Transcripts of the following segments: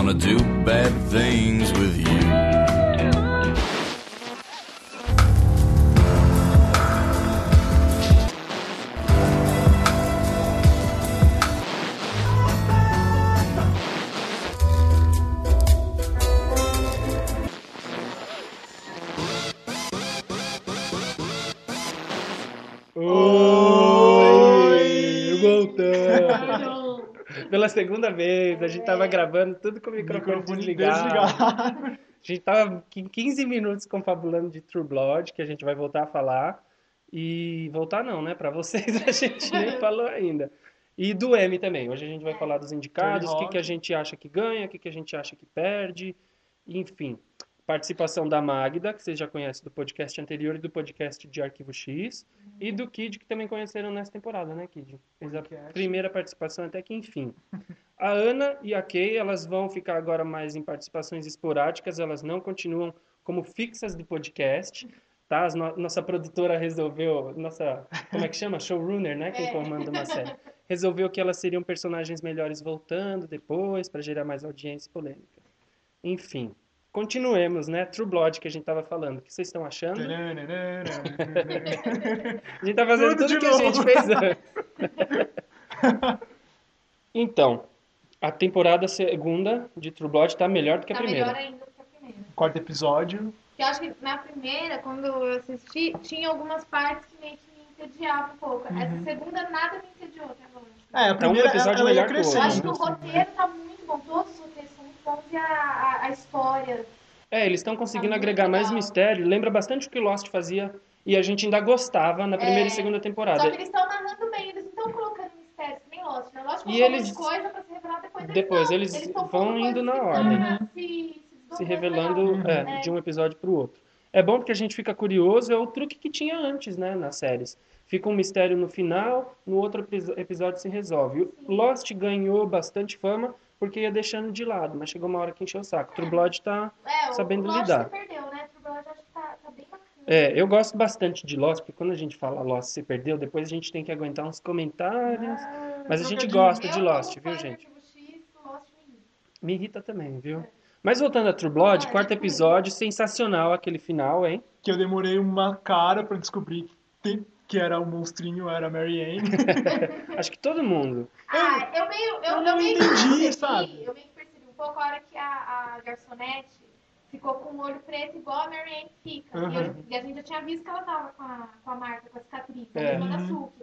wanna do bad things with you. Pela segunda vez, a gente tava gravando tudo com o microfone desligado. A gente tava 15 minutos confabulando de True Blood, que a gente vai voltar a falar. E voltar não, né? Pra vocês a gente nem falou ainda. E do M também. Hoje a gente vai falar dos indicados, o que a gente acha que ganha, o que a gente acha que perde. Enfim, participação da Magda, que vocês já conhecem do podcast anterior e do podcast de Arquivo X. E do Kid, que também conheceram nessa temporada, né, Kid? Fez a primeira participação até que enfim. A Ana e a Kay, elas vão ficar agora mais em participações esporádicas, elas não continuam como fixas do podcast, tá? Nossa produtora resolveu, como é que chama? Showrunner, né? Quem comanda uma série. Resolveu que elas seriam personagens melhores voltando depois, para gerar mais audiência e polêmica. Enfim. Continuemos, né? True Blood, que a gente tava falando. O que vocês estão achando? A gente tá fazendo tudo que a gente fez antes. Então, a temporada segunda de True Blood tá melhor do que a primeira. Tá melhor ainda do que a primeira. Quarto episódio. Eu acho que na primeira, quando eu assisti, tinha algumas partes que meio que me entediavam um pouco. Essa segunda nada me entediou até agora. A primeira episódio melhor que o outro. Eu acho que o roteiro tá muito bom. Todos os roteiros são muito bons e a história... Eles estão conseguindo agregar mais mistério. Lembra bastante o que Lost fazia e a gente ainda gostava na primeira e segunda temporada. Só que eles estão narrando bem, eles não estão colocando mistérios, que nem Lost, né? Lost E eles... coisa pra se revelar depois. Depois, eles vão indo na ordem. Se revelando de um episódio pro outro. É bom porque a gente fica curioso, é o truque que tinha antes, né, nas séries. Fica um mistério no final, no outro episódio se resolve. O Lost ganhou bastante fama porque ia deixando de lado, mas chegou uma hora que encheu o saco. True Blood tá sabendo lidar. Lost se perdeu, né? True Blood acho que tá bem bacana. Eu gosto bastante de Lost, porque quando a gente fala Lost se perdeu, depois a gente tem que aguentar uns comentários. Mas a gente gosta de Lost, viu, gente? Me irrita também, viu? Mas voltando a True Blood, quarto episódio, sensacional aquele final, hein? Que eu demorei uma cara pra descobrir que era o monstrinho, era a Mary Ann. Acho que todo mundo. Eu não meio entendi, sabe? Eu meio que percebi um pouco a hora que a garçonete ficou com o olho preto igual a Mary Ann fica. E a gente já tinha visto que ela tava com a marca, com a cicatriz, a irmã da Suki.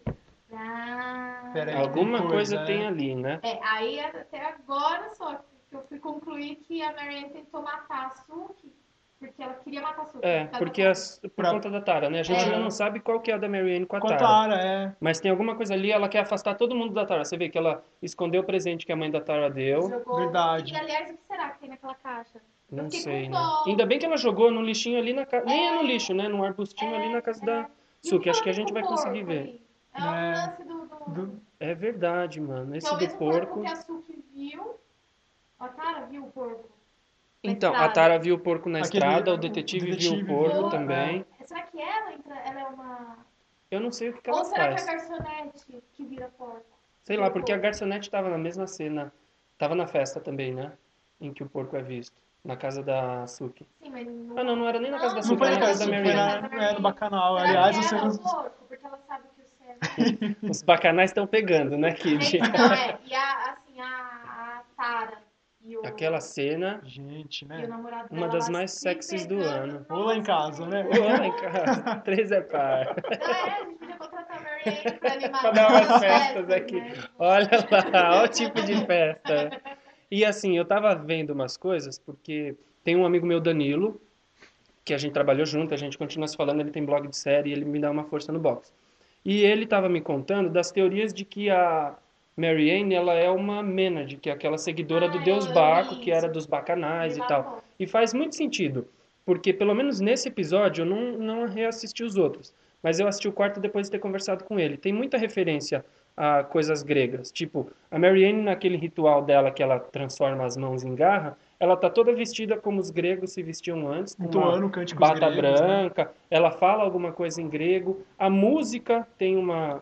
Alguma coisa tem ali, né? Aí até agora só que eu fui concluir que a Mary Ann tentou matar a Suki. Porque ela queria matar a Suki. Por conta da Tara, né? A gente ainda não sabe qual que é a da Mary Ann com a Tara. Mas tem alguma coisa ali, ela quer afastar todo mundo da Tara. Você vê que ela escondeu o presente que a mãe da Tara deu. Verdade. E aliás, o que será que tem naquela caixa? Não sei, né? Ainda bem que ela jogou no lixinho ali na casa. Nem no lixo, né? Num arbustinho ali na casa da Suki. Acho que a gente vai conseguir ver. É um lance do... É verdade, mano. Esse do porco. Que a Suki viu. A Tara viu o porco. Então, a Tara viu o porco na estrada, o detetive viu o porco também. Será que ela é uma... Eu não sei o que ela faz. Ou será que é a garçonete que vira porco? Sei lá, porque a garçonete estava na mesma cena. Tava na festa também, né? Em que o porco é visto. Na casa da Suki. Sim, mas não era nem na casa da Suki, era na casa da Mary. Foi no Bacanal. Aliás, você não... porco, porque ela sabe que o céu... Os bacanais estão pegando, né, Kid? E a Tara... Aquela cena, gente, né? Uma das mais sexys do ano. Ou lá em casa, né? Ou lá em casa. 3 é par. A gente podia contratar a Mary Ann pra animar. Pra dar umas festas aqui. Né? Olha lá, olha o tipo de festa. E assim, eu tava vendo umas coisas, porque tem um amigo meu, Danilo, que a gente trabalhou junto, a gente continua se falando, ele tem blog de série e ele me dá uma força no box. E ele tava me contando das teorias de que a Mary Ann, ela é uma Menad, que é aquela seguidora do deus Baco, que era dos bacanais e tal. E faz muito sentido, porque pelo menos nesse episódio eu não reassisti os outros, mas eu assisti o quarto depois de ter conversado com ele. Tem muita referência a coisas gregas, tipo, a Mary Ann naquele ritual dela que ela transforma as mãos em garra, ela tá toda vestida como os gregos se vestiam antes, com uma bata branca, né? Ela fala alguma coisa em grego, a música tem uma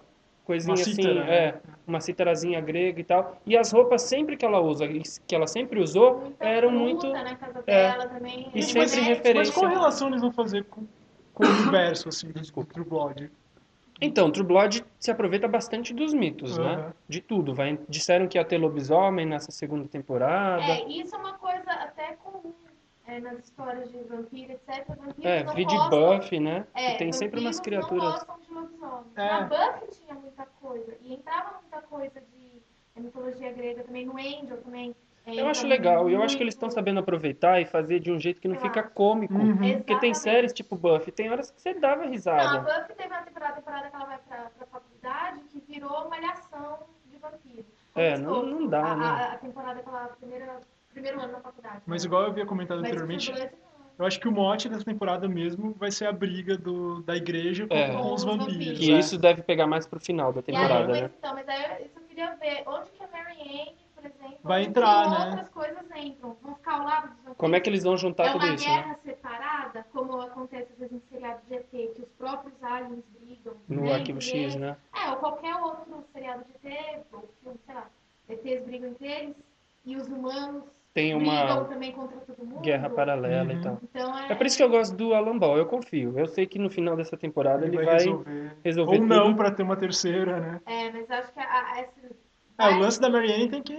coisinha Uma assim, cítara, né? uma cítarazinha grega e tal. E as roupas sempre que ela usa, que ela sempre usou, Muita eram fruta muito... na casa dela também. E é sempre genético. referência. Mas qual relação eles vão fazer com o universo, assim, do True Blood? Então, True Blood se aproveita bastante dos mitos, né? Aham. De tudo. Disseram que ia ter lobisomem nessa segunda temporada. Isso é uma coisa até comum nas histórias de vampiro, etc. Vampiros não Vide gostam. Buffy, né? Que tem sempre umas Vampiros não criaturas... gostam de lobisomem. É. Na Buffy tinha muita coisa. E entrava muita coisa de mitologia grega também. No Angel também. Eu acho legal. E eu acho que eles estão sabendo aproveitar e fazer de um jeito que não fica cômico. Porque tem séries tipo Buffy, tem horas que você dava risada. Não, a Buffy teve uma temporada que ela vai pra faculdade que virou malhação de vampiro. Não dá, né? A temporada que ela, primeiro ano da faculdade. Mas igual eu havia comentado Mas anteriormente, True Blood, eu acho que o mote dessa temporada mesmo vai ser a briga da igreja com os vampiros. Que isso deve pegar mais pro final da temporada, né? Mas aí eu queria ver onde que a Mary Ann, por exemplo, Vai entrar, onde né? outras coisas entram. Vão ficar ao lado dos vampiros. Como é que eles vão juntar tudo isso, É uma né? guerra separada, como acontece às vezes em seriado de ET, que os próprios aliens brigam. No Arquivo X, né? Ou qualquer outro seriado de ET, ou filme, sei lá. ETs brigam entre eles e os humanos Tem brigam uma também contra todo mundo. guerra paralela e tal. Então É por isso que eu gosto do Alan Ball, eu confio. Eu sei que no final dessa temporada ele vai resolver Ou tudo. não, pra ter uma terceira, né? mas acho que O lance da Mary Ann tem que...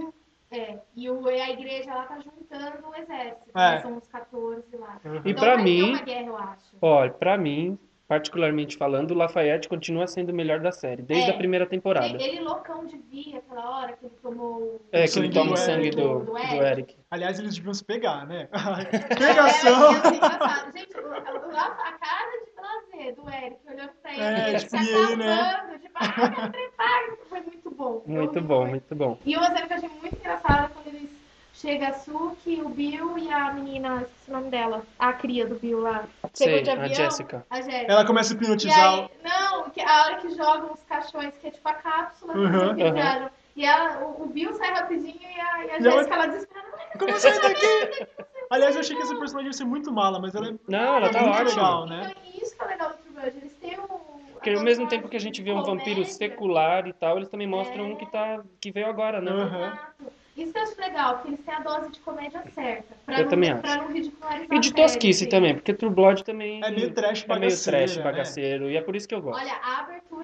E a igreja lá tá juntando o exército, são uns 14 lá. E Então pra vai mim, ter uma guerra, eu acho. olha, pra mim, particularmente falando, o Lafayette continua sendo o melhor da série, desde a primeira temporada. Ele loucão de Vi, aquela hora que ele tomou que ele toma o sangue do Eric. Aliás, eles deviam se pegar, né? Pegação! Gente, a cara de prazer do Eric olhando pra ele, tipo, se e ele, né? acabando, quero trepar, foi muito bom. Muito bom, muito bom. E uma cena que eu achei muito engraçada quando eles chegam a Suki, o Bill e a menina, esqueci o nome dela, a cria do Bill lá. Sei, de avião, a Jéssica. Ela começa a hipnotizar. A hora que jogam os caixões, que é tipo a cápsula, e o Bill sai rapidinho e a Jéssica ela desesperada. Como sai daqui? Aliás, eu achei que essa personagem ia ser muito mala, mas ela é ela tá muito ótima. legal, né? Então, isso que é legal do True Blood, eles têm Porque ao mesmo tempo que a gente vê um vampiro secular e tal, eles também mostram um que veio agora, né? Exato. Isso que eu acho legal, porque eles têm a dose de comédia certa. Eu também acho. Pra não ridicularizar E de tosquice também, porque True Blood também é meio trash bagaceiro, e é por isso que eu gosto. Olha, a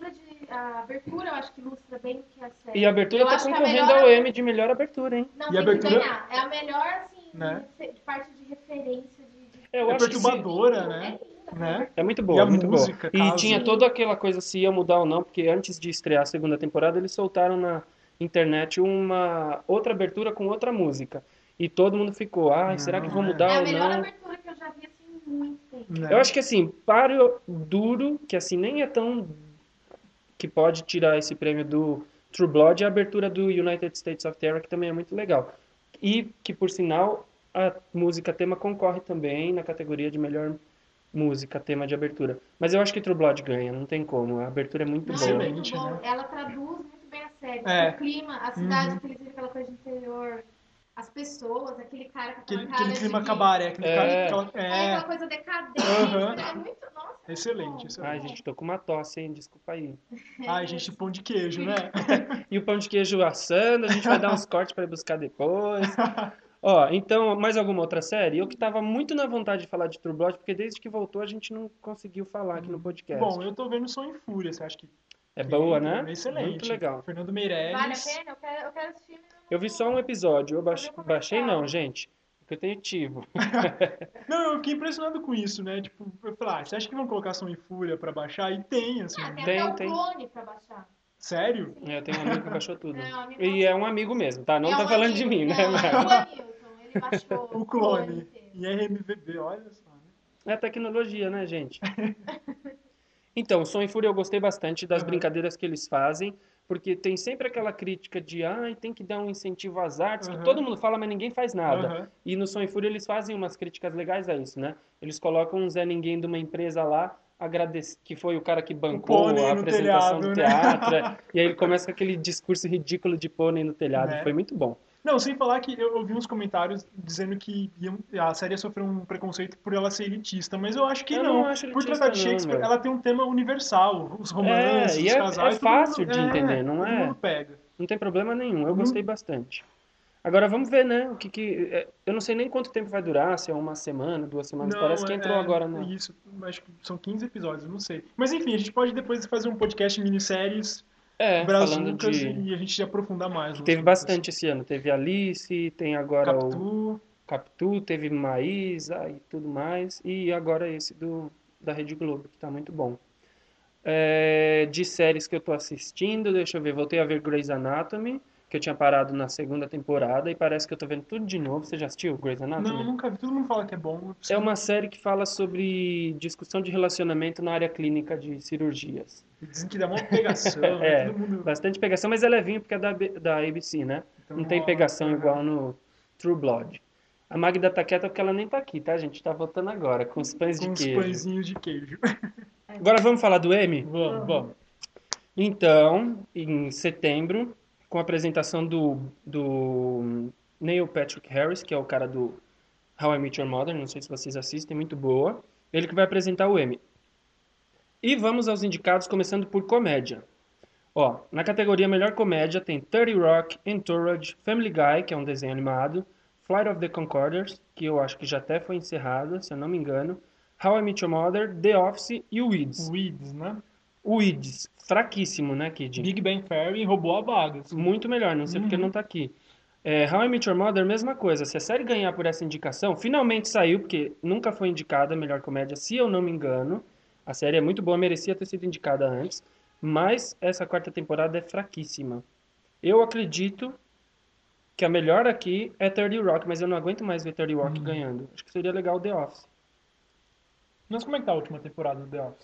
abertura eu acho que ilustra bem o que é a série. E a abertura tá concorrendo ao Emmy de melhor abertura, hein? Não, e tem a abertura... que ganhar. É a melhor, assim, né? de parte de referência. Eu é acho perturbadora, que né? É muito boa, muito música, boa. E tinha toda aquela coisa se ia mudar ou não, porque antes de estrear a segunda temporada, eles soltaram na internet uma outra abertura com outra música. E todo mundo ficou, será que vão mudar ou não? É a melhor abertura que eu já vi, assim, muito tempo. Eu acho que, assim, páreo duro, que, assim, nem é tão... que pode tirar esse prêmio do True Blood, é a abertura do United States of Terror, que também é muito legal. E que, por sinal, a música tema concorre também na categoria de melhor música, tema de abertura. Mas eu acho que True Blood ganha, não tem como. A abertura é muito boa. É muito bom. Ela traduz muito bem a série. O clima, a cidade que eles vivem, aquela coisa de interior, as pessoas, aquele cara com aquele clima cabaré, aquela coisa decadente. É muito, nossa. Excelente. Ai, gente, tô com uma tosse, hein? Desculpa aí. Ai, gente, pão de queijo, né? E o pão de queijo assando, a gente vai dar uns cortes pra ir buscar depois. Então, mais alguma outra série? Eu que tava muito na vontade de falar de True Blood, porque desde que voltou a gente não conseguiu falar aqui no podcast. Bom, eu tô vendo Som em Fúria, você acha que... É boa, né? É excelente. Muito legal. Fernando Meirelles. Vale a pena? Eu quero assistir. Eu vi só um episódio. Eu baixei não, gente. Porque eu tenho ativo. Não, eu fiquei impressionado com isso, né? Tipo, eu falei, você acha que vão colocar Som em Fúria pra baixar? E tem, assim. Tem até o clone pra baixar. Sério? Eu tenho um amigo que baixou tudo. E é um amigo mesmo, tá? Não tá falando de mim, né? Ele baixou o clone. E RMVB, olha só, né? É tecnologia, né, gente? Então, Som em Fúria eu gostei bastante das brincadeiras que eles fazem, porque tem sempre aquela crítica de tem que dar um incentivo às artes, que todo mundo fala, mas ninguém faz nada. E no Som em Fúria eles fazem umas críticas legais a isso, né? Eles colocam um Zé Ninguém de uma empresa lá, que foi o cara que bancou a apresentação do teatro. E aí ele começa com aquele discurso ridículo de pônei no telhado. Foi muito bom. Não, sem falar que eu ouvi uns comentários dizendo que a série ia sofrer um preconceito por ela ser elitista, mas eu acho que Eu não. não acho Por elitista, tratar de não, Shakespeare, meu. ela tem um tema universal. Os romances, E os é casais, todo fácil mundo, de entender, não todo é? mundo pega. Não tem problema nenhum, eu Não- gostei bastante. Agora vamos ver, né? Eu não sei nem quanto tempo vai durar, se é uma semana, 2 semanas. Parece Não, que entrou agora é na. isso. Acho que são 15 episódios, eu não sei. Mas enfim, a gente pode depois fazer um podcast minisséries Falando brazucas de. e a gente aprofundar mais Que no teve assunto, bastante assim. esse ano. Teve Alice, tem agora o Capitu. Capitu, teve Maísa e tudo mais. E agora esse da Rede Globo, que tá muito bom. De séries que eu tô assistindo, deixa eu ver. Voltei a ver Grey's Anatomy, que eu tinha parado na segunda temporada e parece que eu tô vendo tudo de novo. Você já assistiu Grey's Não, Anatomy? nunca vi. Todo mundo fala que é bom. Eu É preciso- uma série que fala sobre discussão de relacionamento na área clínica de cirurgias. Dizem que dá uma pegação, né? Todo mundo. Bastante pegação, mas é levinho porque é da ABC, né? Então Não tem rola, pegação aham. igual no True Blood. A Magda tá quieta porque ela nem tá aqui, tá? A gente tá voltando agora, com os pães de Com os queijo. pãezinhos de queijo. Agora vamos falar do Emmy? Vamos. Então, em setembro, com a apresentação do Neil Patrick Harris, que é o cara do How I Met Your Mother, não sei se vocês assistem, muito boa. Ele que vai apresentar o Emmy. E vamos aos indicados, começando por comédia. Ó, na categoria Melhor Comédia tem 30 Rock, Entourage, Family Guy, que é um desenho animado, Flight of the Conchorders, que eu acho que já até foi encerrada, se eu não me engano, How I Met Your Mother, The Office e o Weeds. Weeds, né? O Weeds, fraquíssimo, né, Kid? Big Bang Theory roubou a vaga. Assim. Muito melhor, não sei porque não tá aqui. How I Met Your Mother, mesma coisa. Se a série ganhar por essa indicação, finalmente saiu, porque nunca foi indicada a melhor comédia, se eu não me engano. A série é muito boa, merecia ter sido indicada antes. Mas essa quarta temporada é fraquíssima. Eu acredito que a melhor aqui é 30 Rock, mas eu não aguento mais ver 30 Rock ganhando. Acho que seria legal The Office. Mas como é que tá a última temporada do The Office?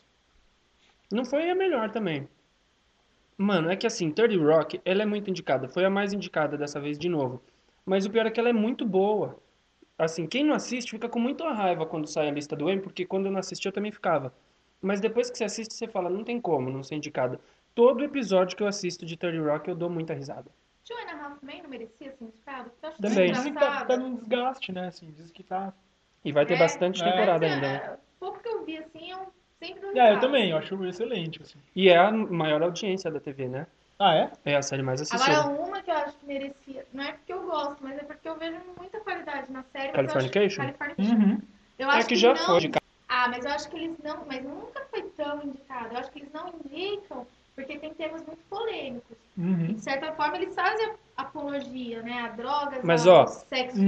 Não foi a melhor também. Mano, é que assim, 30 Rock, ela é muito indicada. Foi a mais indicada dessa vez de novo. Mas o pior é que ela é muito boa. Assim, quem não assiste fica com muita raiva quando sai a lista do Emmy, porque quando eu não assisti eu também ficava. Mas depois que você assiste, você fala, não tem como não ser indicada. Todo episódio que eu assisto de 30 Rock eu dou muita risada. Two and a Half Men não merecia ser indicado? Porque eu acho Também. muito Dizem que tá engraçado. num desgaste, né? Assim, dizem que tá... E vai ter bastante temporada mas, ainda, né? pouco que eu vi, assim, eu sempre dou eu risada. também, eu acho excelente. Assim. E é a maior audiência da TV, né? Ah, é? É a série mais assistida. Agora, uma que eu acho que merecia, não é porque eu gosto, mas é porque eu vejo muita qualidade na série. Californication? Californication. Eu acho que já não... foi de mas eu acho que eles não... Mas nunca foi tão indicado. Eu acho que eles não indicam porque tem temas muito polêmicos. De certa forma, eles fazem apologia, né? A drogas, Mas, ao sexo...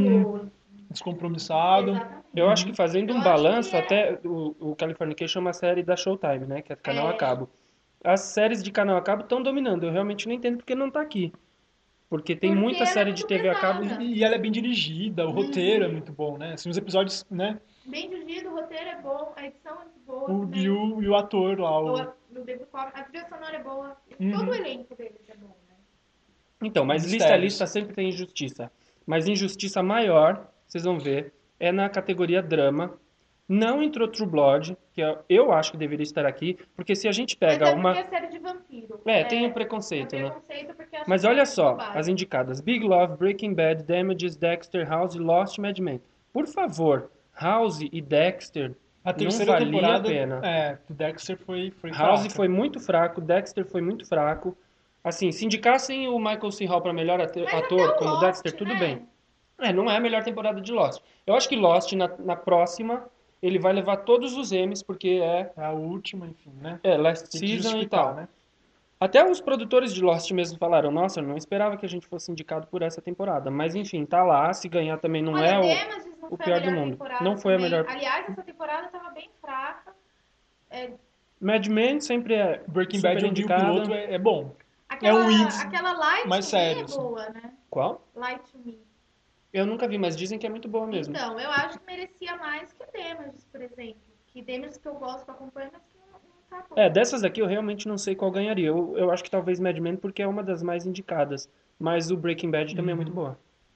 Descompromissado. Exatamente. Eu acho que fazendo Eu um acho balanço, que é. até o Californication é uma série da Showtime, né? Que é do canal a cabo. As séries de canal a cabo estão dominando. Eu realmente não entendo porque não tá aqui. Porque tem Porque muita ela é série de muito TV a cabo. pesada. E ela é bem dirigida, o roteiro é muito bom, né? Assim, os episódios, né? Bem dirigido, o roteiro é bom, a edição é muito boa. O, também. e o ator lá, o... No David Cobb, a trilha sonora é boa. Todo o elenco deles é bom, né? Então, mas lista a Mistérios. lista sempre tem injustiça. Mas injustiça maior, vocês vão ver, é na categoria drama. Não entrou True Blood, que eu acho que deveria estar aqui, porque se a gente pega Mas é uma... porque é série de vampiro. tem o preconceito, tem né? preconceito porque acho Mas que olha é só, bobagem. as indicadas: Big Love, Breaking Bad, Damages, Dexter, House, Lost, Mad Men. Por favor, House e Dexter A não terceira valia a temporada pena. do Dexter foi House fraca. foi muito fraco, Dexter foi muito fraco. Assim, se indicassem o Michael C. Hall para melhor Mas ator até o como Lost, Dexter, tudo né? bem. Não é a melhor temporada de Lost. Eu acho que Lost, na próxima, ele vai levar todos os Emmys, porque é É a última, enfim, né? Last Tem que Season e justificar, tal. né? Até os produtores de Lost mesmo falaram, nossa, eu não esperava que a gente fosse indicado por essa temporada. Mas enfim, tá lá, se ganhar também não é Damages não o foi pior a do melhor mundo. temporada Não foi a também. melhor. Aliás, essa temporada tava bem fraca. Mad Men sempre é Breaking super Bad, eu vi o indicada. piloto, é bom. Aquela, Weeds aquela Light mais to Me sério, é assim. boa, né? Qual? Light to Me. Eu nunca vi, mas dizem que é muito boa mesmo. Então, eu acho que merecia mais que Damages, por exemplo. Que Damages que eu gosto, que eu acompanho, mas que não tá bom. Dessas aqui eu realmente não sei qual ganharia. Eu acho que talvez Mad Men, porque é uma das mais indicadas. Mas o Breaking Bad também é muito boa.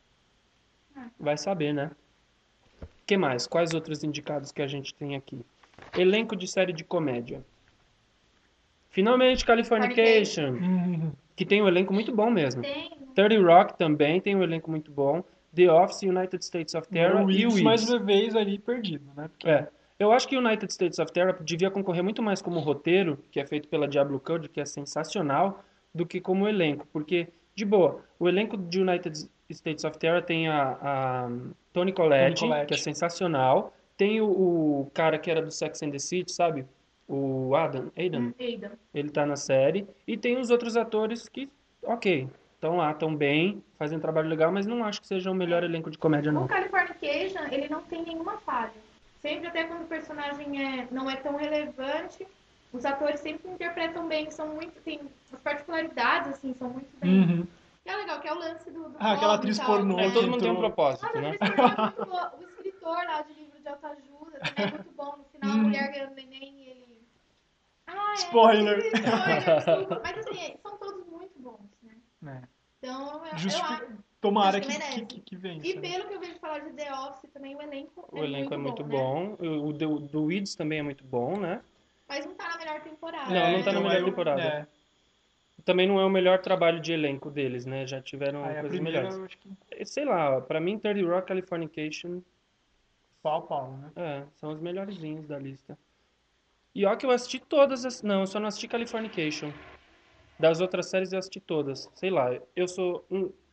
Vai saber, né? O que mais? Quais outros indicados que a gente tem aqui? Elenco de série de comédia. Finalmente, Californication. Que tem um elenco muito bom mesmo. Tem. 30 Rock também tem um elenco muito bom. The Office, United States of Terror e o Weeds. Mais uma vez ali perdido, né? Porque... Eu acho que United States of Terror devia concorrer muito mais como roteiro, que é feito pela Diablo Code, que é sensacional, do que como elenco. Porque, de boa, o elenco de United States of Terror tem a Toni Collette, que é sensacional. Tem o cara que era do Sex and the City, sabe? O Aidan. Ele tá na série. E tem os outros atores que, ok, estão lá, estão bem, fazem um trabalho legal, mas não acho que seja o melhor elenco de comédia, não. O Californication, ele não tem nenhuma falha. Sempre, até quando o personagem não é tão relevante, os atores sempre interpretam bem, tem as particularidades, assim, são muito bem. Que é legal, que é o lance do aquela atriz pornô. Todo mundo tem um propósito, né? Muito boa. O escritor lá de livro de autoajuda também é muito bom. No final, a mulher ganhando neném e ele... Spoiler! Desculpa. Mas assim, são todos muito bons, né? Então, eu acho... Tomara que vença. E pelo que eu vejo falar de The Office também, o elenco é muito bom. Né? O do Weeds também é muito bom, né? Mas não tá na melhor temporada. Não tá na melhor temporada. Também não é o melhor trabalho de elenco deles, né? Já tiveram coisas melhores. Acho que... Sei lá, pra mim 30 Rock, Californication... Pau, né? São os melhorzinhos da lista. E ó que eu assisti todas Não, eu só não assisti Californication. Das outras séries eu assisti todas. Sei lá, eu sou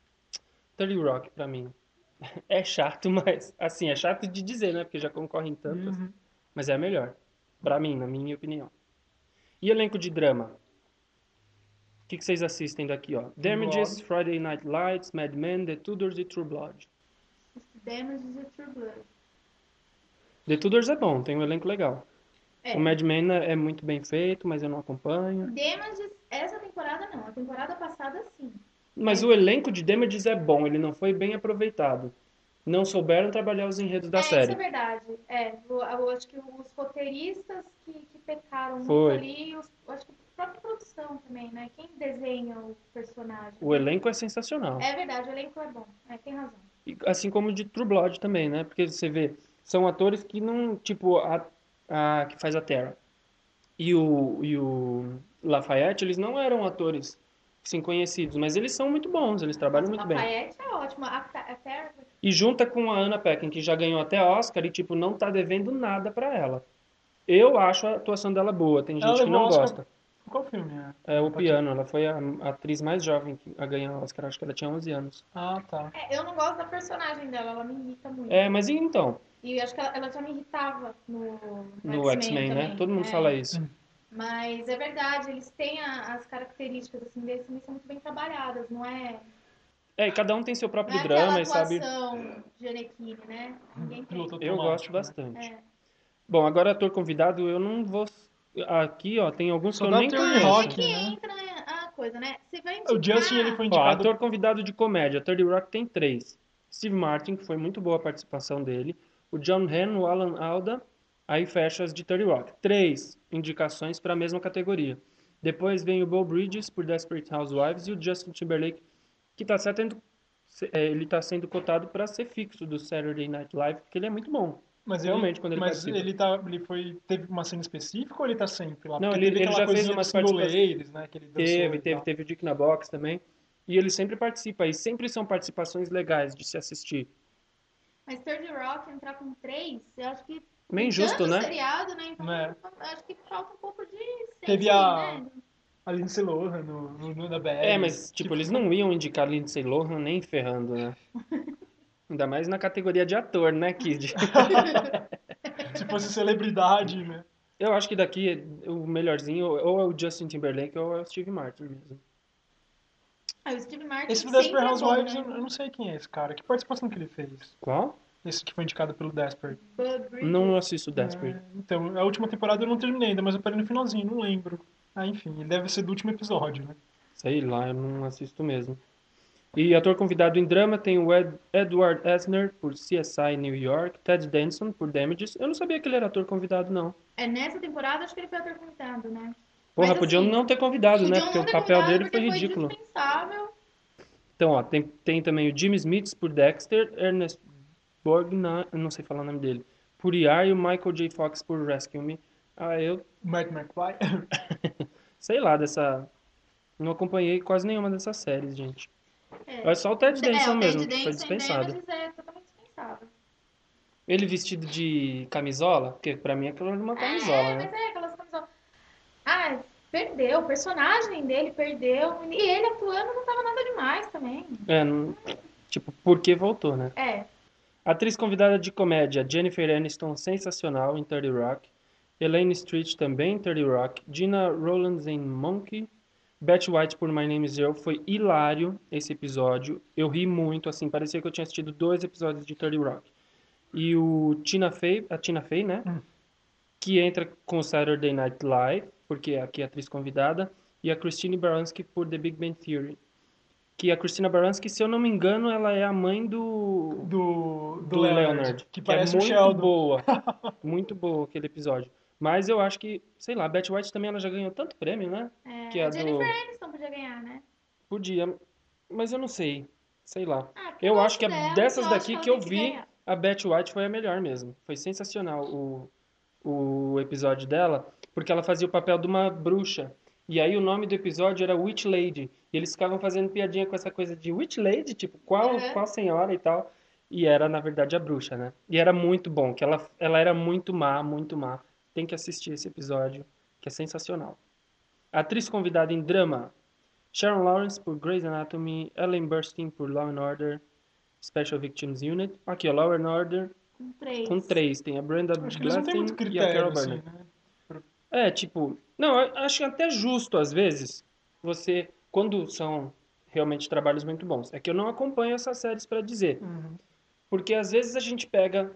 30 Rock pra mim. É chato, mas... Assim, é chato de dizer, né? Porque já concorrem tantas. Mas é a melhor. Pra mim, na minha opinião. E elenco de drama? O que vocês assistem daqui, ó? Damages, Friday Night Lights, Mad Men, The Tudors e True Blood. Damages e True Blood. The Tudors é bom, tem um elenco legal. O Mad Men é muito bem feito, mas eu não acompanho. Damages, essa temporada não. A temporada passada, sim. Mas o elenco de Damages é bom, ele não foi bem aproveitado. Não souberam trabalhar os enredos da série. Isso é verdade. Eu acho que os roteiristas que pecaram Foi. muito ali, acho que a própria produção também, né? Quem desenha o personagem. O elenco é sensacional. É verdade, o elenco é bom. Tem razão. Assim como o de True Blood também, né? Porque você vê, são atores que não, tipo, a que faz a Terra e o Lafayette, eles não eram atores, assim, conhecidos, mas eles são muito bons, eles trabalham muito bem. Lafayette é ótimo. A Terra... E junta com a Anna Paquin, que já ganhou até Oscar e, tipo, não tá devendo nada pra ela. Eu acho a atuação dela boa, tem gente que não gosta. Qual filme é? É O Piano, ela foi a atriz mais jovem a ganhar Oscar, acho que ela tinha 11 anos. Ah, tá. Eu não gosto da personagem dela, ela me irrita muito. Mas e então? E acho que ela já me irritava no X-Men, né? Todo mundo fala isso. Mas é verdade, eles têm as características assim, deles são muito bem trabalhadas, não é... E cada um tem seu próprio não drama, e sabe? De Gianecchini, né? Ninguém tem. Eu gosto bastante. Bom, agora ator convidado, eu não vou... Aqui, ó, tem alguns que eu nem conheço. Rock, entra a coisa, né? Você vai indicar... O Justin, ele foi indicado... ator convidado de comédia, 30 Rock tem 3. Steve Martin, que foi muito boa a participação dele. O John Hamm, o Alan Alda, aí fecha as de 30 Rock. 3 indicações para a mesma categoria. Depois vem o Beau Bridges, por Desperate Housewives, e o Justin Timberlake, que ele está sendo cotado para ser fixo do Saturday Night Live, porque ele é muito bom. Mas realmente, quando ele participa. Teve uma cena específica ou ele tá sempre lá? Não, ele já fez umas participações. Né, que ele teve o Dick na Box também. E ele sempre participa, e sempre são participações legais de se assistir. Mas 30 Rock entrar com 3, eu acho que... Meio injusto, né? seriado, né? Então, acho que falta um pouco de... Teve a Lindsay Lohan no da BR. Mas, tipo, eles não iam indicar Lindsay Lohan nem ferrando, né? Ainda mais na categoria de ator, né, Kid? Se fosse celebridade, né? Eu acho que daqui o melhorzinho ou é o Justin Timberlake ou é o Steve Martin mesmo. O Steve Martin esse do Desperate Housewives, né? eu não sei quem é esse cara. Que participação que ele fez? Qual? Esse que foi indicado pelo Desperate. Não assisto Desperate. Então, a última temporada eu não terminei ainda, mas eu parei no finalzinho, não lembro. Enfim, ele deve ser do último episódio, né? Sei lá, eu não assisto mesmo. E ator convidado em drama tem o Edward Asner, por CSI New York, Ted Danson, por Damages. Eu não sabia que ele era ator convidado, não. Nessa temporada acho que ele foi ator convidado, né? Porra, mas, podiam não ter convidado, né? Porque o papel dele foi ridículo. Então, ó, tem também o Jimmy Smith por Dexter, Ernest Borgnine, eu não sei falar o nome dele, por ER e o Michael J. Fox por Rescue Me. Matt McFly? Sei lá, Não acompanhei quase nenhuma dessas séries, gente. É só o Ted Danson mesmo, que foi dispensado. É totalmente dispensado. Ele vestido de camisola, porque pra mim aquilo era uma camisola, né? Mas aquelas camisolas. Perdeu, o personagem dele perdeu, e ele atuando não tava nada demais também. Tipo, por que voltou, né? É. Atriz convidada de comédia, Jennifer Aniston, sensacional em 30 Rock. Elaine Stritch também em 30 Rock. Gina Rowlands em Monkey. Betty White por My Name is Earl. Foi hilário esse episódio. Eu ri muito, assim, parecia que eu tinha assistido 2 episódios de 30 Rock. E a Tina Fey, né? Que entra com o Saturday Night Live, porque aqui é a atriz convidada. E a Christine Baranski por The Big Bang Theory. Que a Christina Baranski, se eu não me engano, ela é a mãe do Leonard. Que parece é o muito Sheldon. boa. Muito boa aquele episódio. Mas eu acho que, sei lá, a Betty White também ela já ganhou tanto prêmio, né? Que a Jennifer Aniston podia ganhar, né? Podia, mas eu não sei. Sei lá. Porque Eu eu acho que gosto dessas dela, daqui eu acho que eu ela tem que vi, ganhar. a Betty White foi a melhor mesmo. Foi sensacional o episódio dela, porque ela fazia o papel de uma bruxa. E aí o nome do episódio era Witch Lady. E eles ficavam fazendo piadinha com essa coisa de Witch Lady, tipo, qual senhora e tal. E era, na verdade, a bruxa, né? E era muito bom, que ela era muito má, muito má. Tem que assistir esse episódio, que é sensacional. Atriz convidada em drama, Sharon Lawrence por Grey's Anatomy, Ellen Burstyn por Law and Order, Special Victims Unit. Aqui, ó, Law and Order com 3. Tem a Brenda Acho que eles não têm muito Blethyn e a Carol critério, Burnett. assim, né? Tipo... Não, eu acho até justo, às vezes, você... Quando são realmente trabalhos muito bons. É que eu não acompanho essas séries pra dizer. Porque, às vezes, a gente pega...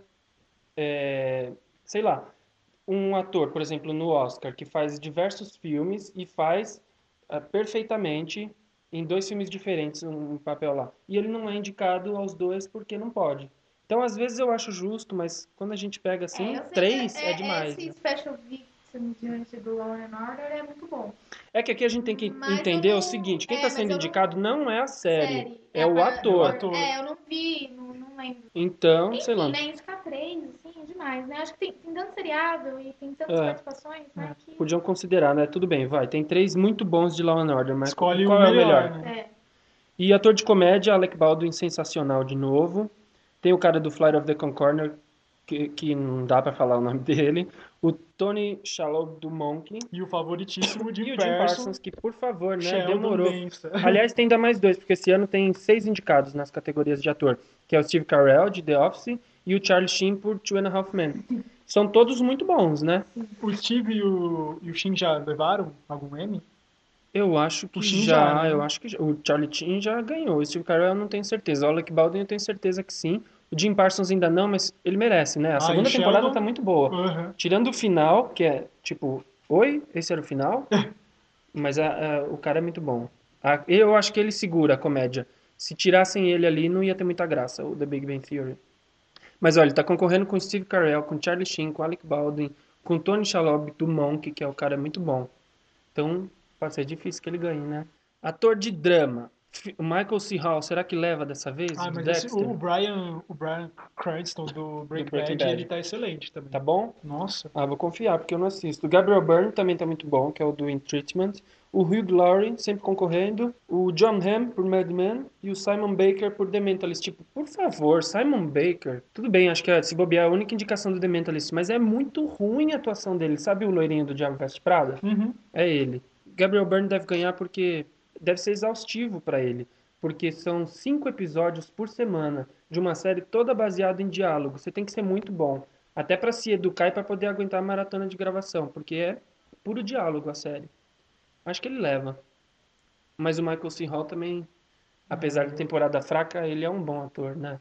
sei lá... Um ator, por exemplo, no Oscar, que faz diversos filmes e faz perfeitamente em 2 filmes diferentes um papel lá. E ele não é indicado aos 2 porque não pode. Então, às vezes eu acho justo, mas quando a gente pega assim, 3 é demais. Esse Special Victims Unit do Law and Order é muito bom. É que aqui a gente tem que entender o seguinte, quem está sendo indicado não é a série, é o o ator. eu não vi, não lembro. Então, Enfim, sei lá. né, indicar 3, assim, é demais, né? Acho que tem tanto seriado e tem tantas participações, né? Que... Podiam considerar, né? Tudo bem, vai. Tem 3 muito bons de Law and Order, mas Escolhe qual é o melhor? Né? E ator de comédia, Alec Baldwin, sensacional de novo. Tem o cara do Flight of the Conchords, que não dá pra falar o nome dele. O Tony Shalhoub do Monkey. E o favoritíssimo de E o Jim Parsons, que por favor, né? Sheldon Demorou. Benson. Aliás, tem ainda mais 2, porque esse ano tem 6 indicados nas categorias de ator. Que é o Steve Carell, de The Office, e o Charlie Sheen por Two and a Half Men. São todos muito bons, né? O Steve e o Sheen já levaram algum Emmy? Eu acho que já, eu acho que já. O Charlie Sheen já ganhou. O Steve Carell eu não tenho certeza. O Alec Baldwin eu tenho certeza que sim. O Jim Parsons ainda não, mas ele merece, né? A segunda temporada tá muito boa. Tirando o final, que é tipo, oi, esse era o final? Mas o cara é muito bom. Eu acho que ele segura a comédia. Se tirassem ele ali, não ia ter muita graça, o The Big Bang Theory. Mas olha, ele tá concorrendo com o Steve Carell, com o Charlie Sheen, com o Alec Baldwin, com o Tony Shalhoub do Monk, que é o cara muito bom. Então, pode ser difícil que ele ganhe, né? Ator de drama. O Michael C. Hall, será que leva dessa vez? Mas o Bryan Cranston do Breaking Bad, ele tá excelente também. Tá bom? Nossa. Vou confiar, porque eu não assisto. O Gabriel Byrne também tá muito bom, que é o do In Treatment. O Hugh Laurie, sempre concorrendo. O John Hamm, por Mad Men. E o Simon Baker, por The Mentalist. Tipo, por favor, Simon Baker. Tudo bem, acho que se bobear é a única indicação do The Mentalist. Mas é muito ruim a atuação dele. Sabe o loirinho do Diabo Veste Prada? É ele. Gabriel Byrne deve ganhar porque... Deve ser exaustivo para ele, porque são 5 episódios por semana de uma série toda baseada em diálogo. Você tem que ser muito bom, até para se educar e para poder aguentar a maratona de gravação, porque é puro diálogo a série. Acho que ele leva. Mas o Michael C. Hall também, apesar da temporada fraca, ele é um bom ator, né?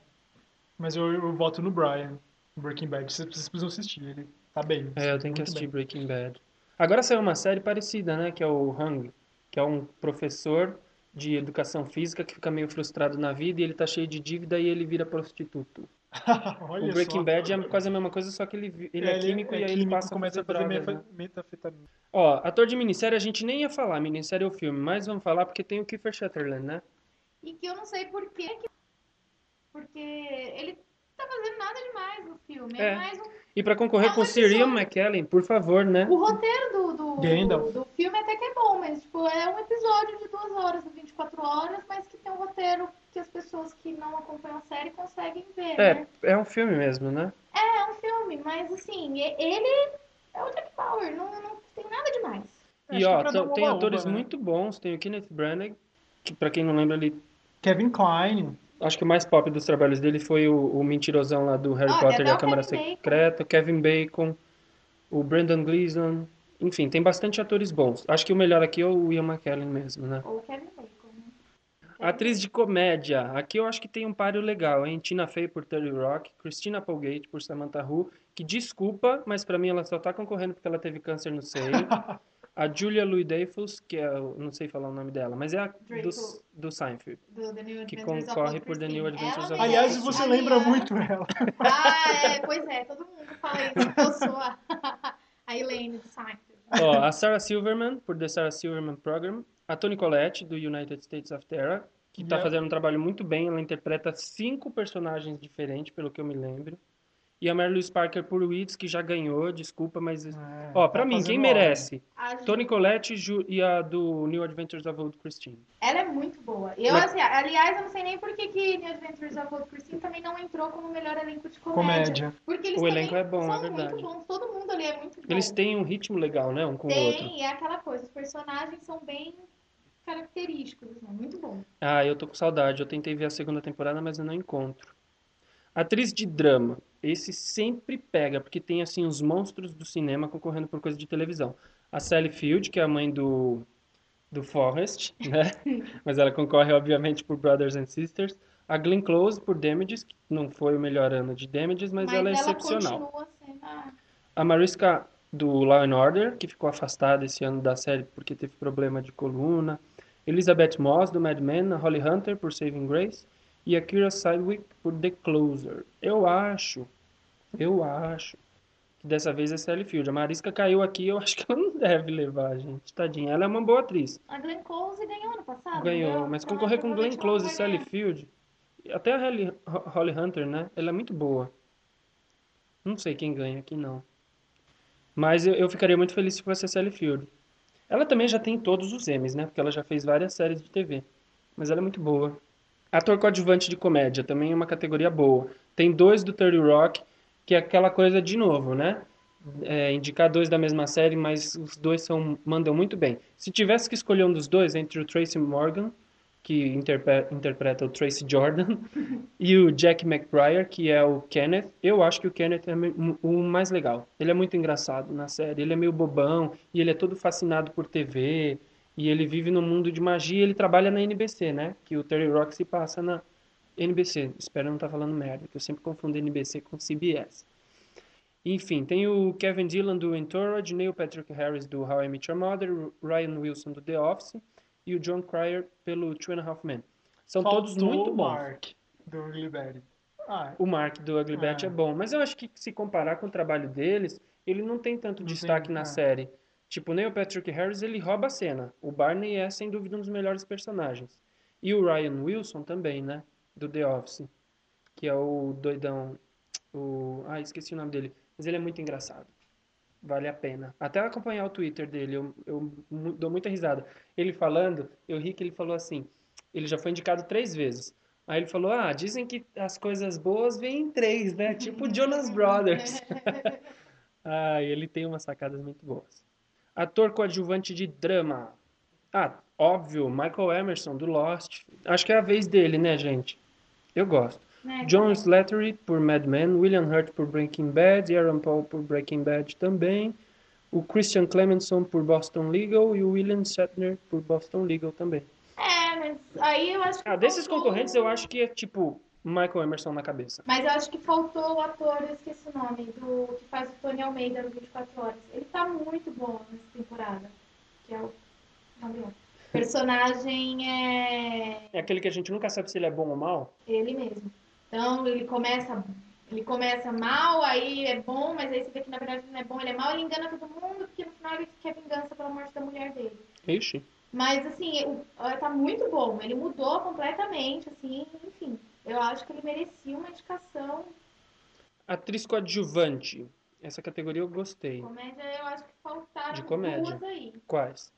Mas eu voto no Bryan, Breaking Bad. Vocês precisam assistir, ele tá bem. Eu tenho que assistir Breaking Bad. Agora saiu uma série parecida, né? Que é o Hung, que é um professor de educação física que fica meio frustrado na vida e ele tá cheio de dívida e ele vira prostituto. O Breaking Bad é quase a mesma coisa, só que ele é químico e aí ele passa a fazer metafetamina. Ó, ator de minissérie a gente nem ia falar, minissérie ou filme, mas vamos falar porque tem o Kiefer Sutherland, né? E que eu não sei por quê, porque ele tá fazendo nada demais no filme. É. É mais um... E pra concorrer É um com o Sir Ian episódio. McKellen, por favor, né? O roteiro Gandalf. do filme até que é bom, mas tipo, é um episódio de 2 horas, de 24 horas, mas que tem um roteiro que as pessoas que não acompanham a série conseguem ver, né? É um filme mesmo, né? É um filme, mas assim, ele é o Jack Bauer, não tem nada demais. E Acho que ó, pra dar um tem oba-oba, atores né? muito bons. Tem o Kenneth Branagh, que pra quem não lembra, ele Kevin Kline. acho que o mais pop dos trabalhos dele foi o mentirosão lá do Harry Ó, Potter tem e a até o Câmara Kevin Bacon. Secreta, o Kevin Bacon, o Brendan Gleeson. Enfim, tem bastante atores bons. Acho que o melhor aqui é o Ian McKellen mesmo, né? Ou Kevin Bacon, né? Atriz de comédia. Aqui eu acho que tem um páreo legal, hein? Tina Fey por 30 Rock, Christina Applegate por Samantha Who, que desculpa, mas pra mim ela só tá concorrendo porque ela teve câncer no seio. A Julia Louis-Dreyfus, que é, não sei falar o nome dela, mas é a do Seinfeld, Do The New que Adventures of concorre Old por The New Christine. Adventures Ela of Aliás, merece. você lembra muito ela. Pois é, todo mundo fala isso, que eu sou a Elaine do Seinfeld. Ó, a Sarah Silverman, por The Sarah Silverman Program. A Toni Collette, do United States of Terror, que tá Yep. fazendo um trabalho muito bem. Ela interpreta 5 personagens diferentes, pelo que eu me lembro. E a Mary Louise Parker por Weeds, que já ganhou, desculpa, mas... Ó, pra tá mim, quem fazendo merece? A Toni Ju, Collette e a do New Adventures of Old Christine. ela é muito boa. E eu, Mas- assim, aliás, eu não sei nem por que New Adventures of Old Christine também não entrou como melhor elenco de comédia. Porque eles O também elenco é bom, são é verdade. muito bons. Todo mundo ali é muito bom. Eles têm um ritmo legal, né? Um com o outro. Tem, e é aquela coisa. Os personagens são bem característicos, assim, muito bom. Ah, eu tô com saudade. Eu tentei ver a segunda temporada, mas eu não encontro. Atriz de drama. Esse sempre pega, porque tem, assim, os monstros do cinema concorrendo por coisa de televisão. A Sally Field, que é a mãe do Forrest, né? Mas ela concorre, obviamente, por Brothers and Sisters. A Glenn Close por Damages, que não foi o melhor ano de Damages, mas ela é excepcional. Continua sendo A Mariska do Law and Order, que ficou afastada esse ano da série porque teve problema de coluna. Elizabeth Moss, do Mad Men. A Holly Hunter, por Saving Grace. E a Kira Sedgwick, por The Closer. Eu acho que dessa vez é Sally Field. A Mariska caiu aqui, eu acho que ela não deve levar, gente. Tadinha, ela é uma boa atriz. A Glenn Close ganhou ano passado. Ganhou, mas Então, concorrer com Glenn provavelmente Close e ela vai Sally ganhar. Field, até a Holly Hunter, né? Ela é muito boa. Não sei quem ganha aqui, não. Mas eu ficaria muito feliz se fosse a Sally Field. Ela também já tem todos os Emmys, né? Porque ela já fez várias séries de TV. Mas ela é muito boa. Ator coadjuvante de comédia, também é uma categoria boa. Tem 2 do 30 Rock, que é aquela coisa de novo, né? Indicar 2 da mesma série, mas os 2 mandam muito bem. Se tivesse que escolher um dos 2, entre o Tracy Morgan, que interpreta o Tracy Jordan, e o Jack McBrayer, que é o Kenneth, eu acho que o Kenneth é o mais legal. Ele é muito engraçado na série, ele é meio bobão, e ele é todo fascinado por TV, e ele vive no mundo de magia, e ele trabalha na NBC, né? Que o Terry Rock se passa na NBC. Espero não estar falando merda, que eu sempre confundo NBC com CBS. Enfim, tem o Kevin Dillon do Entourage, Neil Patrick Harris do How I Met Your Mother, Ryan Wilson do The Office e o John Cryer pelo Two and a Half Men. São todos muito o bons. Mark do Ugly Betty. O Mark do Ugly Betty é bom, mas eu acho que se comparar com o trabalho deles, ele não tem tanto destaque na série. Tipo, o Neil Patrick Harris, ele rouba a cena. O Barney é, sem dúvida, um dos melhores personagens. E o Ryan Wilson também, né? Do The Office, que é o doidão... esqueci o nome dele. Mas ele é muito engraçado. Vale a pena. Até acompanhar o Twitter dele, eu dou muita risada. Ele falando, eu ri que ele falou assim, ele já foi indicado 3 vezes. Aí ele falou, dizem que as coisas boas vêm em 3, né? Tipo Jonas Brothers. Ele tem umas sacadas muito boas. Ator coadjuvante de drama. Óbvio, Michael Emerson, do Lost. Acho que é a vez dele, né, gente? Eu gosto. John Slattery por Mad Men, William Hurt por Breaking Bad, Aaron Paul por Breaking Bad também, o Christian Clemenson por Boston Legal e o William Shatner por Boston Legal também. Mas aí eu acho que Desses faltou... concorrentes eu acho que é tipo Michael Emerson na cabeça. Mas eu acho que faltou o ator, eu esqueci o nome, que faz o Tony Almeida no 24 Horas. Ele tá muito bom nessa temporada, que é o personagem É aquele que a gente nunca sabe se ele é bom ou mal? ele mesmo. Então ele começa mal, aí é bom, mas aí você vê que na verdade ele não é bom, ele é mal, ele engana todo mundo, porque no final ele quer vingança pela morte da mulher dele. Ixi. Mas assim, tá muito bom, ele mudou completamente, assim, enfim. Eu acho que ele merecia uma indicação Atriz coadjuvante. Essa categoria eu gostei. Comédia, eu acho que faltaram De comédia. 2 aí. Quais?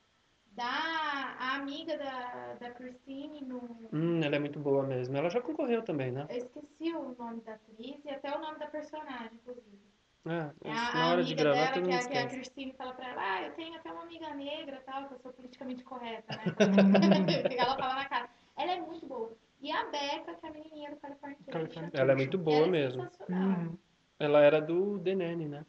A amiga da Christine no... Ela é muito boa mesmo. Ela já concorreu também, né? Eu esqueci o nome da atriz e até o nome da personagem, inclusive. É A na hora de amiga gravar dela, todo mundo que a esquece. Christine fala pra ela, eu tenho até uma amiga negra, tal, que eu sou politicamente correta, né? Ela fala na cara. Ela é muito boa. E a Becca, que é a menininha do California. Ela é muito boa ela é mesmo. sensacional. Ela era do The Nanny, né?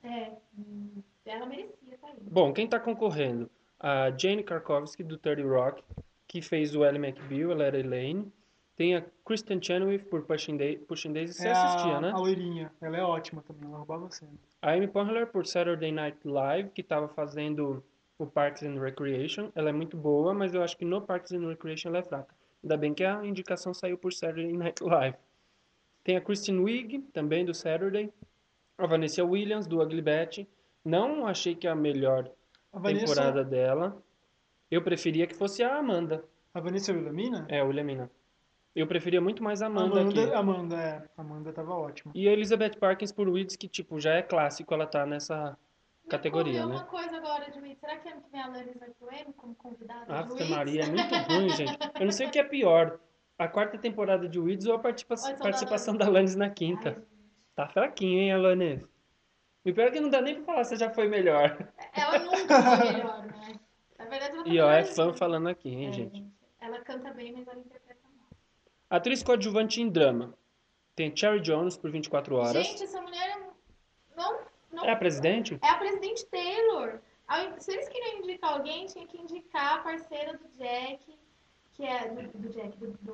Ela merecia estar aí. Bom, quem tá concorrendo? A Jane Krakowski, do 30 Rock, que fez o Ally McBeal, ela era Elaine. Tem a Kristen Chenoweth por Pushing Daisies, você assistia, né? A loirinha. Ela é ótima também, ela roubava a cena. A Amy Poehler por Saturday Night Live, que estava fazendo o Parks and Recreation. Ela é muito boa, mas eu acho que no Parks and Recreation ela é fraca. Ainda bem que a indicação saiu por Saturday Night Live. Tem a Kristen Wiig, também do Saturday. A Vanessa Williams, do Ugly Betty. Não achei que é a melhor temporada dela. Eu preferia que fosse a Amanda. A Vanessa Wilhelmina? É, a Wilhelmina. Eu preferia muito mais a Amanda aqui. Amanda tava ótima. E a Elizabeth Parkins por Weeds, que tipo, já é clássico, ela tá nessa categoria, né? Uma coisa agora de Weeds. Será que ano que vem a Alanis vai pro M como convidada de Ave Weeds? Maria, é muito ruim, gente. Eu não sei o que é pior. A 4ª temporada de Weeds ou a participação da Alanis na 5ª. Ai, Tá fraquinho, hein, Alanis? E pior que não dá nem pra falar se já foi melhor. ela nunca foi melhor, né? Na verdade, ela tá E ó, é melhor fã que- falando aqui, hein, gente? Ela canta bem, mas ela interpreta mal. Atriz coadjuvante em drama. Tem Cherry Jones por 24 horas. Gente, essa mulher não É a presidente? é a Presidente Taylor. Se eles queriam indicar alguém, tinha que indicar a parceira do Jack, que é do Jack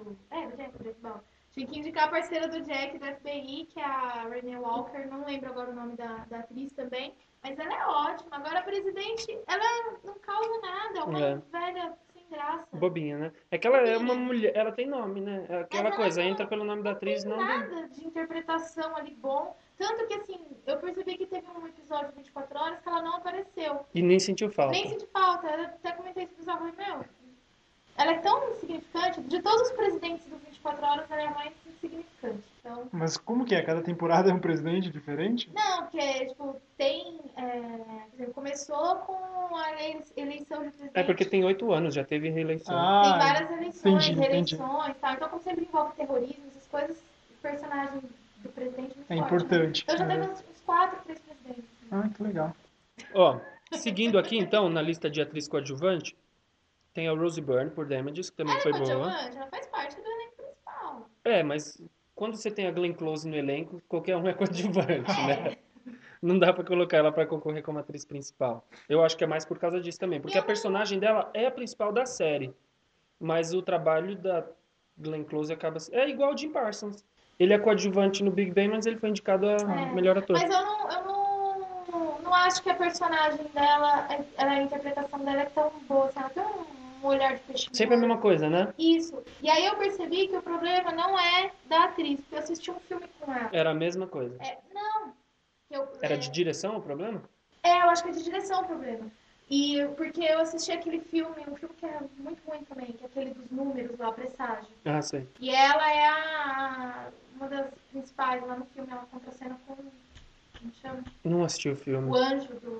Ball. Tinha que indicar a parceira do Jack do FBI, que é a Renee Walker, não lembro agora o nome da atriz também, mas ela é ótima. Agora a presidente, ela não causa nada, é uma velha sem graça. Bobinha, né? É que ela é uma mulher, ela tem nome, né? É aquela Mas coisa, ela entra pelo nome da atriz, tem não nada de interpretação ali bom. Tanto que, assim, eu percebi que teve um episódio de 24 horas que ela não apareceu. E nem sentiu falta. Nem senti falta. Eu até comentei esse episódio, falei, meu, ela é tão insignificante. De todos os presidentes do 24 horas, ela é a mais insignificante. Então... Mas como que é? Cada temporada é um presidente diferente? Não, porque, tipo, tem... por exemplo, começou com a eleição de presidente. É porque tem 8 anos, já teve reeleição. Tem várias eleições, entendi. reeleições e tal. Então, como sempre envolve terrorismo, essas coisas, o personagem do presidente é muito É forte, importante. Né? Então, já teve uns 4, 3 presidentes. Ah, que legal. Ó, seguindo aqui, então, na lista de atriz coadjuvante, tem a Rose Byrne por Damages, que também foi boa. Ela faz parte do elenco principal. É, mas quando você tem a Glenn Close no elenco, qualquer um é coadjuvante, né? Não dá pra colocar ela pra concorrer como atriz principal. Eu acho que é mais por causa disso também. Porque a personagem dela é a principal da série. Mas o trabalho da Glenn Close acaba... É igual o Jim Parsons. Ele é coadjuvante no Big Bang, mas ele foi indicado a melhor ator. Mas eu não acho que a personagem dela, a interpretação dela é tão boa. Assim, ela tem um olhar de peixe. Sempre a mesma coisa, né? Isso. E aí eu percebi que o problema não é da atriz. Porque eu assisti um filme com ela. Era a mesma coisa. Não. Era de direção o problema? Eu acho que é de direção o problema. E porque eu assisti aquele filme, um filme que é muito ruim também, que é aquele dos números lá, Presságio. Ah, sei. E ela é uma das principais lá no filme, ela contracena com, como chama? Não assisti o filme. O anjo do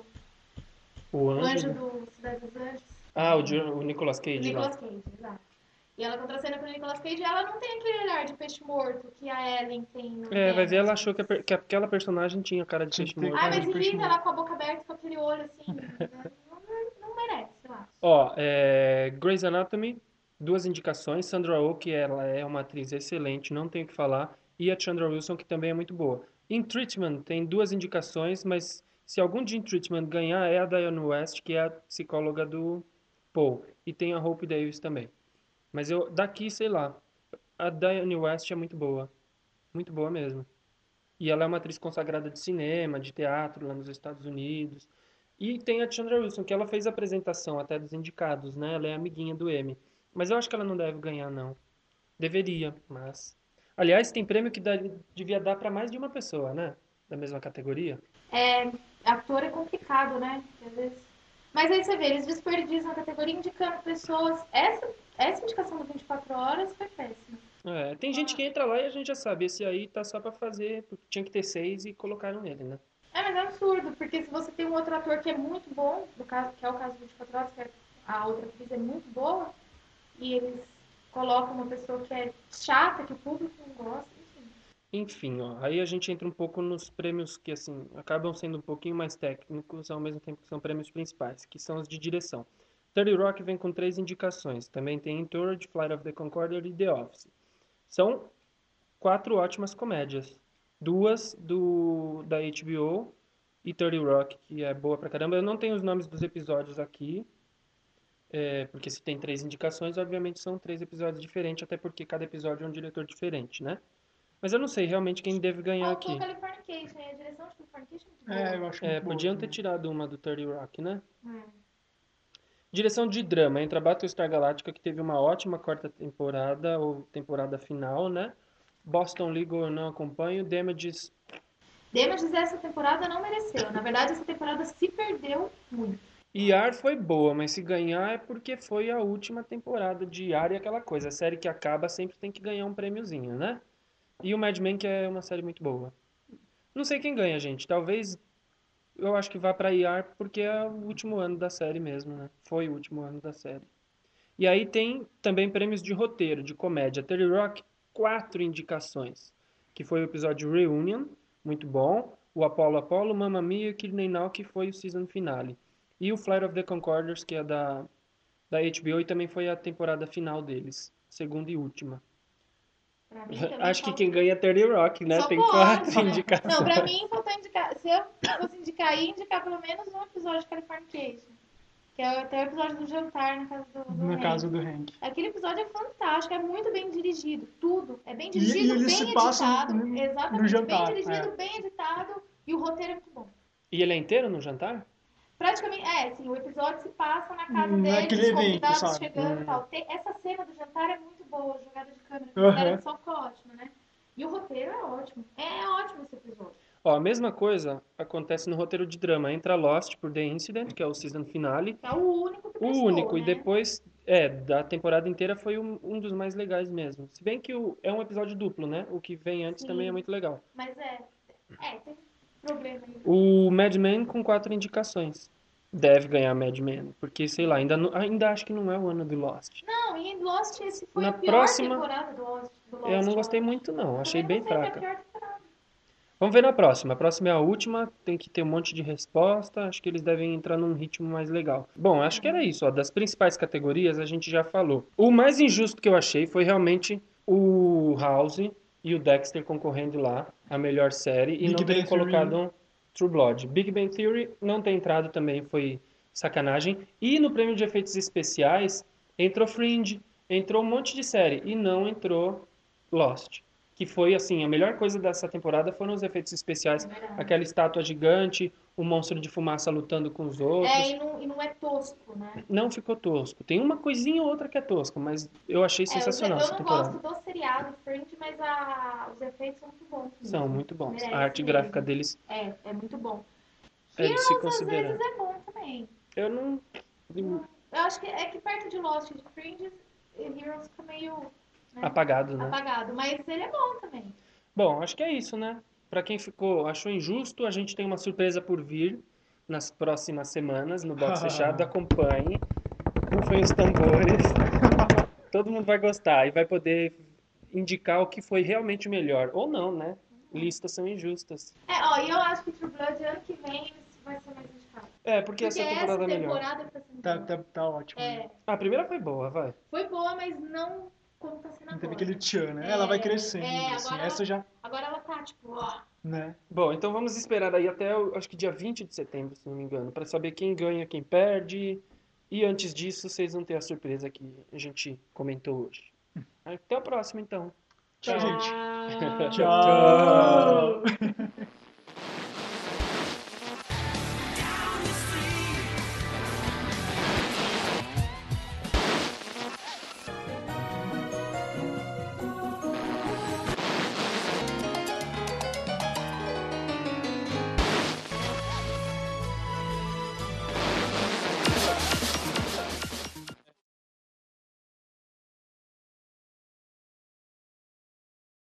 Cidade dos Anjos. Ah, o Nicolas Cage. O Nicolas Cage, exato. E ela contracena com o Nicolas Cage e ela não tem aquele olhar de peixe morto que a Ellen tem no vai ver, ela achou que aquela personagem tinha cara de peixe morto. Mas irrita ela com a boca aberta, com aquele olho assim, não merece, sei lá. Ó, Grey's Anatomy, 2 indicações. Sandra Oh, que ela é uma atriz excelente, não tenho o que falar. E a Chandra Wilson, que também é muito boa. In Treatment, tem 2 indicações, mas se algum de In Treatment ganhar, é a Diane West, que é a psicóloga do Paul. E tem a Hope Davis também. Mas daqui, sei lá, a Diane West é muito boa mesmo. E ela é uma atriz consagrada de cinema, de teatro lá nos Estados Unidos. E tem a Chandra Wilson, que ela fez a apresentação até dos indicados, né? Ela é amiguinha do Emmy. Mas eu acho que ela não deve ganhar, não. Deveria, mas... Aliás, tem prêmio que devia dar para mais de uma pessoa, né? Da mesma categoria. Ator é complicado, né? Às vezes... Mas aí você vê, eles desperdiçam a categoria indicando pessoas... Essa indicação do 24 horas foi péssima. Tem gente que entra lá e a gente já sabe, esse aí tá só pra fazer, porque tinha que ter 6 e colocaram ele, né? Mas é absurdo, porque se você tem um outro ator que é muito bom, no caso, que é o caso do 24 Horas, que a outra atriz é muito boa, e eles colocam uma pessoa que é chata, que o público não gosta, enfim. Enfim, aí a gente entra um pouco nos prêmios que, assim, acabam sendo um pouquinho mais técnicos, ao mesmo tempo que são prêmios principais, que são os de direção. 30 Rock vem com 3 indicações. Também tem Entourage, Flight of the Conchordia e The Office. São 4 ótimas comédias. 2 da HBO e 30 Rock, que é boa pra caramba. Eu não tenho os nomes dos episódios aqui, porque se tem 3 indicações, obviamente são 3 episódios diferentes, até porque cada episódio é um diretor diferente, né? Mas eu não sei realmente quem deve ganhar Faltou aqui. Californication, a direção de Californication é muito boa. Eu acho muito Podiam boa ter também. tirado uma do 30 Rock, né? Direção de drama, entra Battlestar Galactica, que teve uma ótima quarta temporada, ou temporada final, né? Boston Legal eu não acompanho. Damages, Essa temporada não mereceu. Na verdade, essa temporada se perdeu muito. ER foi boa, mas se ganhar é porque foi a última temporada de ER e aquela coisa. A série que acaba sempre tem que ganhar um prêmiozinho, né? E o Mad Men, que é uma série muito boa. Não sei quem ganha, gente. Talvez eu acho que vá pra ER porque é o último ano da série mesmo, né? Foi o último ano da série. E aí tem também prêmios de roteiro, de comédia. 30 Rock, 4 indicações. Que foi o episódio Reunion, muito bom. O Apollo Apollo, Mamma Mia e Kidney Now, que foi o season finale. E o Flight of the Conchordias, que é da HBO e também foi a temporada final deles. Segunda e última. Pra mim, também Acho que falta- quem ganha é 30 Rock, né? Só Tem pode, 4 né? indicações. Não, pra mim faltou indicar. Se eu fosse indicar, ia indicar pelo menos um episódio de Californication. Que é até o episódio do jantar na casa do No Hank. caso do Hank. Aquele episódio é fantástico, é muito bem dirigido, tudo. É bem E dirigido, ele bem se editado. passa no Exatamente, jantar, bem dirigido, bem editado. E o roteiro é muito bom. E ele é inteiro no jantar? Praticamente, sim, o episódio se passa na casa Naquele deles, os evento, convidados sabe? chegando e tal. Essa cena do jantar é muito boa, a jogada de câmera, a Aham. galera só ficou ótima, né? E o roteiro é ótimo. É ótimo esse episódio. Ó, a mesma coisa acontece no roteiro de drama. Entra Lost por The Incident, que é o season finale. É o único que O prestou, único. né? E depois, da temporada inteira foi um dos mais legais mesmo. Se bem que é um episódio duplo, né? O que vem antes Sim. também é muito legal. Mas tem problema aí. O Mad Men com 4 indicações. Deve ganhar Mad Men. Porque, sei lá, ainda acho que não é o ano do Lost. Não, e Lost, esse foi Na a pior próxima, temporada do Lost. Eu não gostei eu acho. muito, não. Achei Também bem não sei, foi a fraca. pior temporada. Vamos ver na próxima. A próxima é a última, tem que ter um monte de resposta. Acho que eles devem entrar num ritmo mais legal. Bom, acho que era isso. Ó. Das principais categorias a gente já falou. O mais injusto que eu achei foi realmente o House e o Dexter concorrendo lá, a melhor série, e Big não terem Bang Theory. colocado True Blood. Big Bang Theory não ter entrado também foi sacanagem. E no prêmio de efeitos especiais entrou Fringe, entrou um monte de série e não entrou Lost. Que foi, assim, a melhor coisa dessa temporada foram os efeitos especiais. É verdade. Aquela estátua gigante, o monstro de fumaça lutando com os outros. E não é tosco, né? Não ficou tosco. Tem uma coisinha ou outra que é tosca, mas eu achei sensacional Eu essa não temporada. gosto do seriado Fringe, mas os efeitos são muito bons. São mesmo. muito bons. Merece A arte mesmo. gráfica deles É muito bom. é de Heroes, se às considerar. vezes, é bom também. Eu não... Eu acho que perto de Lost e de Fringe, Heroes fica meio... né, Apagado, né? apagado. Mas ele é bom também. Bom, acho que é isso, né? Pra quem achou injusto, a gente tem uma surpresa por vir nas próximas semanas no Box Fechado. Acompanhe. Rufem os tambores. Todo mundo vai gostar e vai poder indicar o que foi realmente o melhor. Ou não, né? Listas são injustas. E eu acho que True Blood ano que vem vai ser mais indicado. Porque essa temporada é melhor. temporada tá sendo boa. Tá ótimo. A primeira foi boa, vai. Foi boa, mas não como tá sendo Não teve agora. aquele tchan, né? Ela vai crescendo, assim. Agora Essa já... Agora ela tá, tipo, Né? Bom, então vamos esperar aí até, acho que dia 20 de setembro, se não me engano, pra saber quem ganha, quem perde. E antes disso, vocês vão ter a surpresa que a gente comentou hoje. Até a próxima, então. Tchau, gente. Tchau. Tchau.